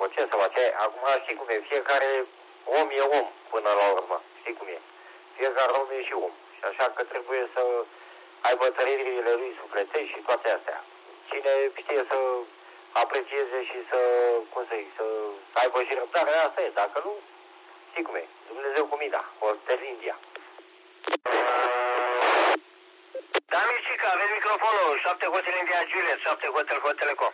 ce să faci? Acum știi cum e, fiecare om e om până la urmă, știi cum e. Fiecare om e și om. Și așa că trebuie să aibă trăirile lui sufletești și toate astea. Cine știe să aprecieze și să, cum să zic, să aibă și răbdare, asta e. Dacă nu, știi cum e. Dumnezeu cu mina, Hotel India. Da, Micica, aveți microfonul, 7 Hotel India Juliet, 7 Hotel Telecom.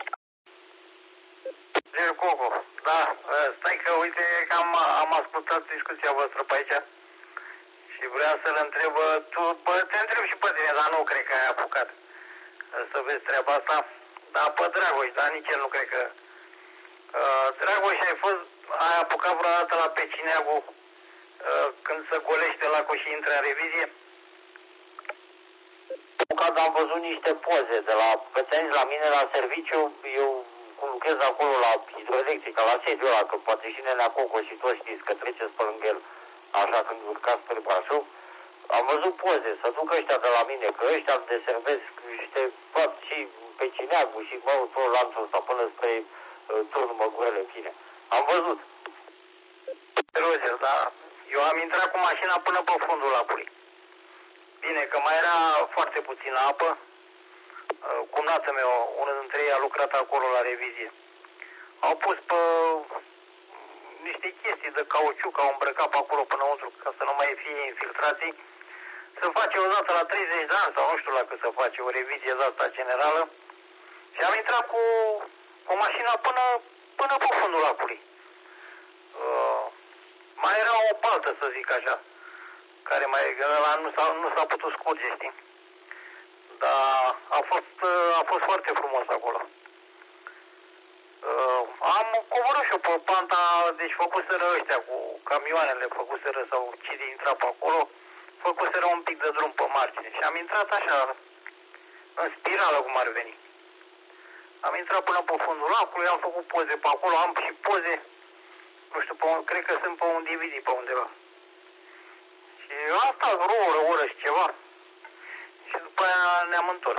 Zero Coco, da, stai că uite că am ascultat discuția voastră pe aici și vreau să-l întreb, te întreb și pe tine, dar nu cred că ai apucat să vezi treaba asta, dar pe Dragoș, dar nici el nu cred că... Dragoș, ai apucat vreodată la Pecineagu când se golește lacul și intră în revizie? Când am văzut niște poze de la pățeni la mine la serviciu, eu cum lucrez acolo la hidroelectrică, la sediul ăla, că poate și Nenea Coco și toți știți că treceți pe lângă el, așa când urcați spre Brașov, am văzut poze, să duc ăștia de la mine, că ăștia îmi deservesc niște fapți și pe Cineagu și tot lanțul ăsta până spre turnul Măgurele, în fine. Am văzut. Roger, da. Eu am intrat cu mașina până pe fundul lacului. Bine, că mai era foarte puțină apă. Cumnatul meu, unul dintre ei a lucrat acolo la revizie. Au pus pe niște chestii de cauciuc, au îmbrăcat pe acolo pânăuntru ca să nu mai fie infiltrații. Se face o dată la 30 de ani sau nu știu la cât se face o revizie de asta generală. Și am intrat cu mașina până pe fundul lacului. Mai era o baltă, să zic așa, care nu s-a putut scurge, știi? Dar a fost foarte frumos acolo. Am coborât și eu pe panta, deci făcuseră ăștia cu camioanele, făcuseră sau cine intra pe acolo, făcuseră un pic de drum pe margine și am intrat așa, în spirală cum ar veni. Am intrat până pe fundul lacului, am făcut poze pe acolo, am și poze, nu știu, cred că sunt pe un DVD pe undeva. Și am stat vreo oră și ceva. Și după aia ne-am întors.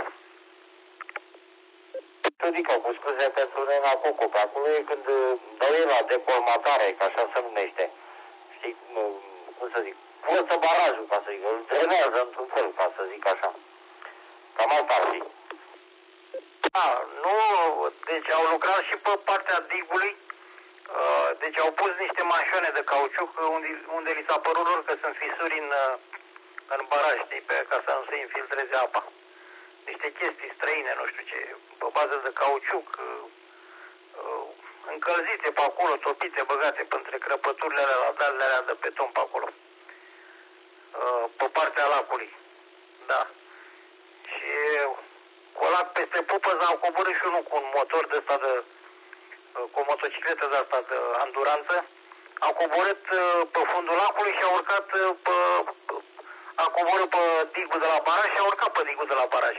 Adică, cu scuze pentru Nenea Coco, pe acolo e când dau ei la decolmatare, că așa se numește. Știi, cum să zic, forță barajul, ca să zic, îl drenează într-un fel, ca să zic așa. Cam asta ar fi. Da, nu, deci au lucrat și pe partea digului, deci au pus niște manșone de cauciuc unde li s-a părut lor că sunt fisuri în baraj, știi, ca să nu se infiltreze apa. Niște chestii străine, nu știu ce, pe bază de cauciuc, încălzite pe acolo, topite, băgate pe între crăpăturile alea, la dalele alea de beton pe acolo. Pe partea lacului. Da. Și colac peste pupăză au coborât și unul cu un motor de ăsta cu o motocicletă de asta de anduranță. Au coborât pe fundul lacului și au urcat a coborât pe digul de la baraj și a urcat pe digul de la baraj.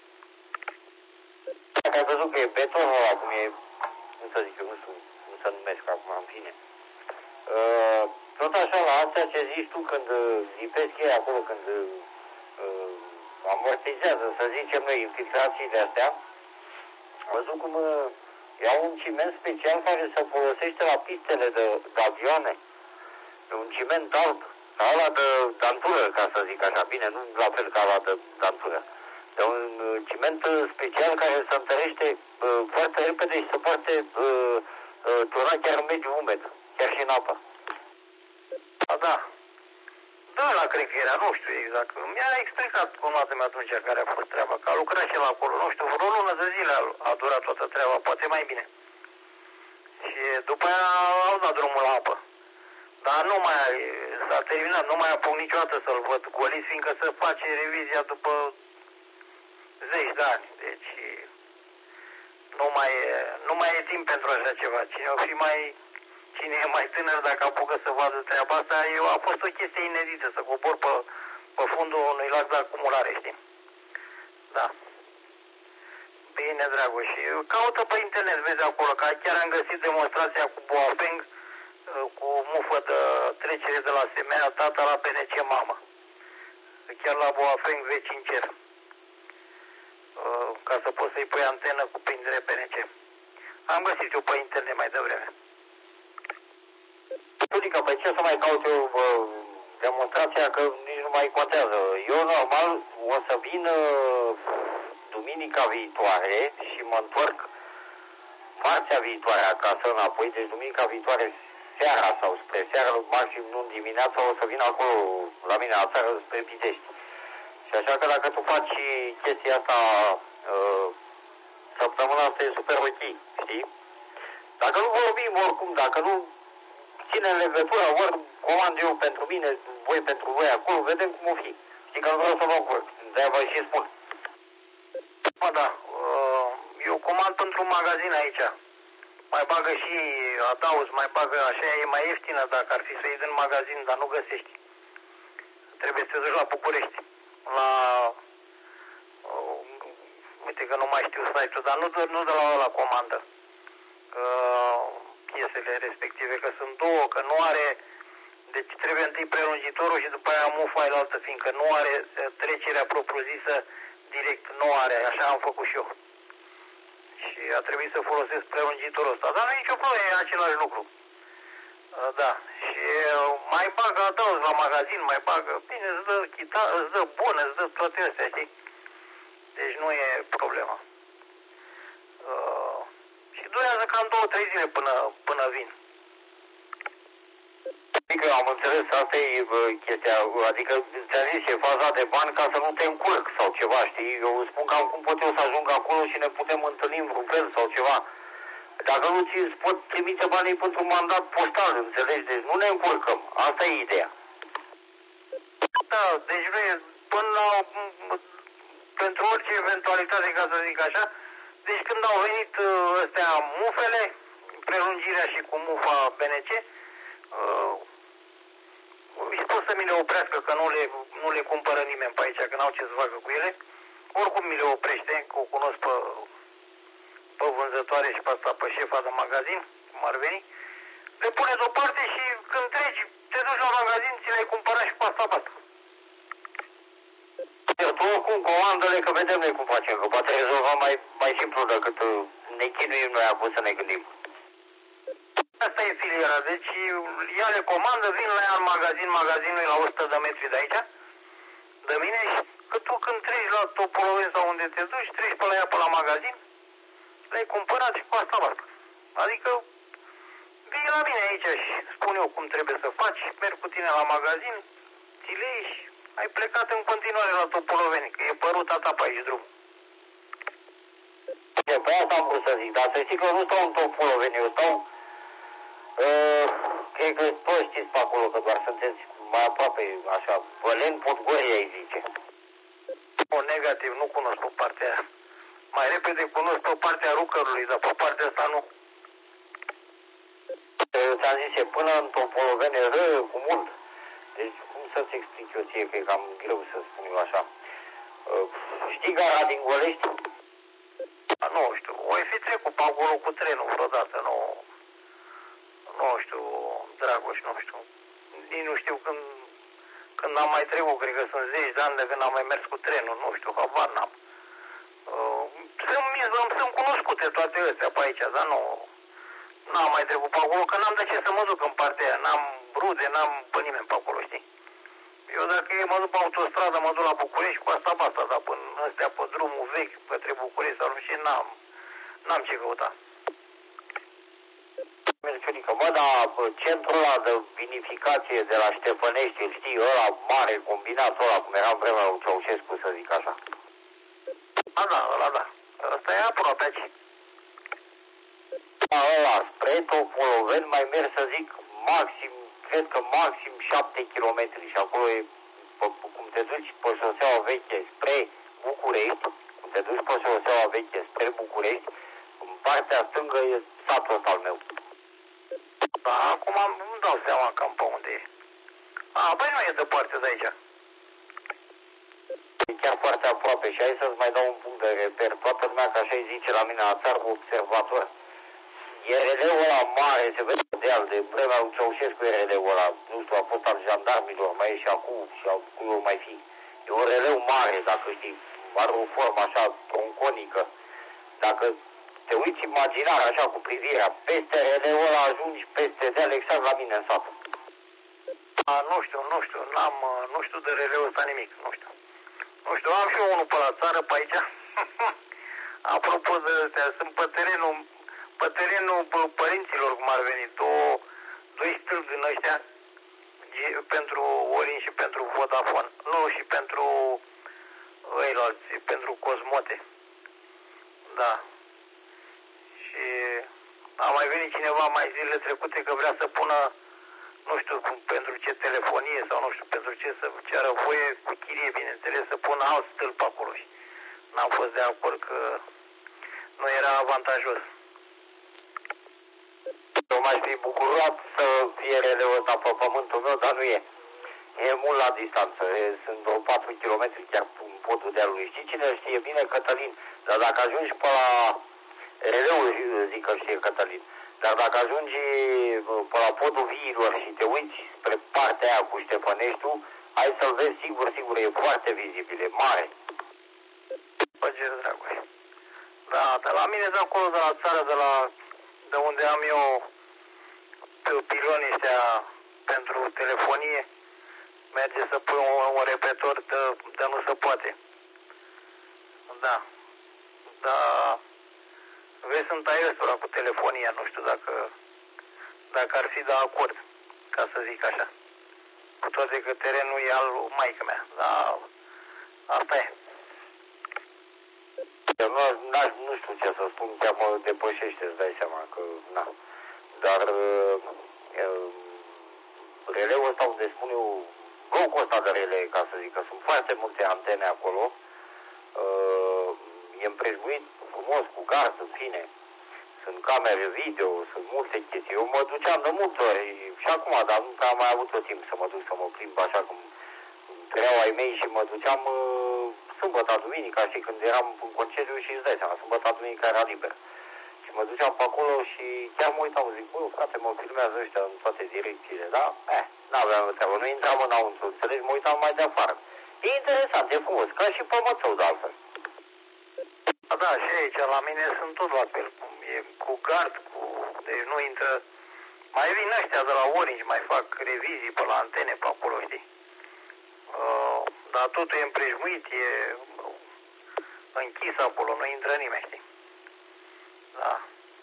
Ai văzut că e betonul ăla, cum e, cum să zic eu, nu știu cum să numesc acum, în fine. Tot așa, la astea ce zici tu, când lipesc ei acolo, când amortizează, să zicem noi, infiltrațiile astea, am văzut cum iau un ciment special care se folosește la pistele de avioane. Un ciment alb, ca ăla de dantură, ca să zic așa, bine, nu la fel ca ăla de dantură. De un ciment special care se întărește foarte repede și se poate turna chiar în mediul umed, chiar și în apă. Da. Da, la cred că era, nu știu exact. Mi-a explicat cumnatul meu atunci care a fost treaba, că a lucrat și el acolo, nu știu, vreo lună de zile a durat toată treaba, poate mai bine. Și după aia au dat drumul la apă. Dar nu mai s-a terminat, nu mai apuc niciodată să-l văd golit, fiindcă se face revizia după 10 de ani. Deci nu mai e timp pentru așa ceva. Cine e mai tânăr, dacă apucă să vadă treaba asta, a fost o chestie inedită, să cobor pe fundul unui lac de acumulare, știi? Da. Bine, Dragoș. Caută pe internet, vezi acolo, că chiar am găsit demonstrația cu Boafeng, cu mufă de trecere de la Semea tata la PNC mamă. Chiar la Boafeng veci în cer. Ca să poți să-i pui antenă cu prindere PNC. Am găsit eu pe internet mai devreme. ce să mai caut eu demonstrația, că nici nu mai contează. Eu normal o să vin duminica viitoare și mă întorc marțea viitoare acasă înapoi, deci duminica viitoare seara sau spre seara, maxim luni dimineața, o să vin acolo la mine la țară spre Pitești. Și așa că dacă tu faci chestia asta săptămâna asta e super ok, știi? Dacă nu vorbim oricum, dacă nu ținem legătura, ori comand eu pentru mine, voi pentru voi acolo, vedem cum o fi. Știi că nu vreau să vă încurc, de-aia vă și spun. Bă, da, eu comand pentru un magazin aici. Mai bagă și adauz, mai bagă, așa e mai ieftină dacă ar fi să iei din magazin, dar nu găsești. Trebuie să te duci la București, la... uite că nu mai știu site-ul, dar nu de la ăla comandă. Piesele respective, că sunt două, că nu are... Deci trebuie întâi prelungitorul și după aia mufa aia, fiindcă nu are trecerea propriu-zisă direct, nu are, așa am făcut și eu. Și a trebuit să folosesc prelungitorul ăsta, dar nu e nicio problemă, e același lucru. Da, și mai bagă adauz la magazin, mai bagă, bine, îți dă chitară, îți dă bun, îți dă toate astea, știi? Deci nu e problema. Și durează cam 2-3 zile până vin. Adică am înțeles, asta e chestia, adică ți-am zis, e faza de bani ca să nu te încurc sau ceva, știi? Eu spun cam cum pot eu să ajung acolo și ne putem întâlni în vreun fel sau ceva. Dacă nu ți pot trimite banii pentru un mandat postal, înțelegi? Deci nu ne încurcăm, asta e ideea. Da, deci până la... pentru orice eventualitate, ca să zic așa, deci când au venit astea mufele, prelungirea și cu mufa BNC, îi spus să mi le oprească, că nu le cumpără nimeni pe aici, că n-au ce să facă cu ele. Oricum mi le oprește, că o cunosc pe vânzătoare și pe asta, pe șefa de magazin, cum ar veni. Le pune deoparte și când treci, te duci la magazin, ți le-ai cumpărat și pe asta, basta. Tu oricum comandă-le, că vedem noi cum facem, că poate rezolvăm mai simplu decât ne chinuim noi acum să ne gândim. Asta e filiera, deci ea le comandă, vin la ea în magazinul e la 100 de metri de aici, de mine, și că tu când treci la Topoloveni sau unde te duci, treci pe la ea pe la magazin, le-ai cumpărat și pe asta basta. Adică vii la mine aici și spun eu cum trebuie să faci, merg cu tine la magazin, ți le iei și ai plecat în continuare la Topoloveni, că e pe ruta ta pe aici drum. Pe asta am vrut să zic, dar să știi că eu nu stau în Topoloveni, eu stau, cred că toți știți pe acolo, că doar sunteți mai aproape, așa, Băleni, Podgoria, îi zice. Nu, negativ, nu cunosc pe partea aia. Mai repede cunosc pe partea Rucărului, dar pe partea asta nu. Ți-am zis, e până în Topoloveni, rău cu mult. Deci, cum să-ți explic eu ție, că e cam greu să spun eu așa. Știi gara din Golești? Nu știu, o fi trecut pe acolo cu trenul vreodată, nu știu, Dragoș, nu știu. Nici nu știu când am mai trecut, cred că sunt 10 de ani de când am mai mers cu trenul, nu știu, habar n-am. Sunt cunoscute toate astea pe aici, dar n-am mai trecut pe acolo, că n-am de ce să mă duc în partea aia, n-am rude, n-am pe nimeni pe acolo, știi? Eu dacă mă duc pe autostradă, mă duc la București, cu asta basta, dar până astea pe drumul vechi, către București sau nu știu, n-am ce căuta. Merciunică, bă, dar centrul ăla de vinificație de la Ștefănești, îl știi, ăla mare, combinatul ăla, cum era în vremea lui Ceaușescu, să zic așa. Ăla da. Ăsta e aproape aici. Da, ăla, spre Topoloveni mai merg, să zic, maxim, cred că maxim 7 km și acolo e, cum te duci pe șoseaua veche spre București, cum te duci pe șoseaua veche spre București, în partea stângă e satul ăsta al meu. Da, acum îmi dau seama cam pe unde e. Băi, nu e departe de aici. E chiar foarte aproape și hai să-ți mai dau un punct de reper. Toată lumea, ca așa îi zice la mine la țară, observator. RL-ul ăla mare, se vede de al de vremea lui Ceaușescu, RL-ul ăla, nu știu, a fost al jandarmilor, mai e și acum, și acum o mai fi. E un RL mare, dacă știi, are o formă așa tronconică. Dacă te uiți imaginar, așa, cu privirea, peste RL-ul ăla ajungi peste deal exact la mine în sat. Nu știu de releul ăsta nimic, nu știu, am și eu unul pe la țară, pe aici. Apropo de astea, sunt pe terenul părinților, cum ar veni, doi stâlpi din ăștia, pentru Orange și pentru Vodafone, nu, și pentru ăilalți, pentru Cosmote. Da. Și a mai venit cineva mai zilele trecute că vrea să pună, nu știu pentru ce telefonie sau nu știu pentru ce, să ceară voie cu chirie, bineînțeles, să pună alt stâlp acolo. Și n-am fost de acord că nu era avantajos. Eu m-aș fi bucurat să fie releul ăsta pe pământul meu, dar nu e. E mult la distanță, sunt vreo 4 km chiar în podul dealului. Știi cine știe bine? Cătălin. Dar dacă ajungi pe la releul, zic că știe Cătălin, dar dacă ajungi pe la podul viilor și te uiți spre partea aia cu Ștefăneștiul, ai să-l vezi sigur, e foarte vizibil, e mare. Păi, dragule. Da, dar la mine de acolo, de la țară, de unde am eu pilonii ăștia pentru telefonie, merge să pui un repetor de nu se poate. Da. Dar vezi, sunt aiestora cu telefonia, nu știu dacă ar fi de acord, ca să zic așa. Cu toate că terenul e al maică mea, dar asta e. Eu nu știu ce să spun, chiar mă depășește, îți dai seama că, na. Dar releul ăsta unde spun eu, blocul ăsta de rele, ca să zic, că sunt foarte multe antene acolo, e împrejmuit frumos cu gard, în fine. Sunt camere video, sunt multe chestii. Eu mă duceam de multe ori și acum, dar nu am mai avut tot timp să mă duc să mă plimb așa cum trăiau ai mei și mă duceam sâmbătă, duminica, și când eram în concediu și îți dai seama, sâmbătă, duminica era liber. Și mă duceam pe acolo și chiar mă uitam, zic, bă, frate, mă filmează ăștia în toate direcțiile, da? N-aveam o treabă, nu intram înăuntru, înțelegi, mă uitam mai de afară. E interesant, e frumos, ca și pe Mățău, de altfel. Da, și aici, la mine sunt tot la fel, e cu gard, deci nu intră, mai vin ăștia de la Orange, mai fac revizii pe la antene, pe acolo, știi? Dar totul e împrejmuit, e închis acolo, nu intră nimeni, știi? Da.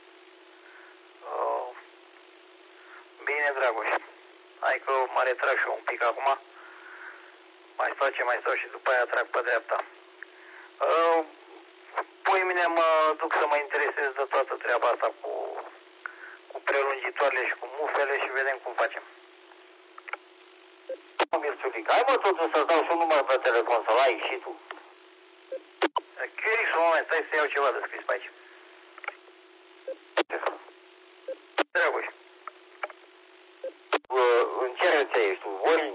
Bine, Dragoș. Hai că mă retrag și eu un pic acum. Mai stau și după aia trag pe dreapta. Poi mine mă duc să mă interesez de toată treaba asta cu prelungitoarele și cu mufele și vedem cum facem. Mirțulic, hai mă totuși să-ți dau și un număr pe telefon, să-l ai și tu. Chirix, un moment, stai să iau ceva de scris pe aici. Dragoș. În ce rețea ești tu? Orange?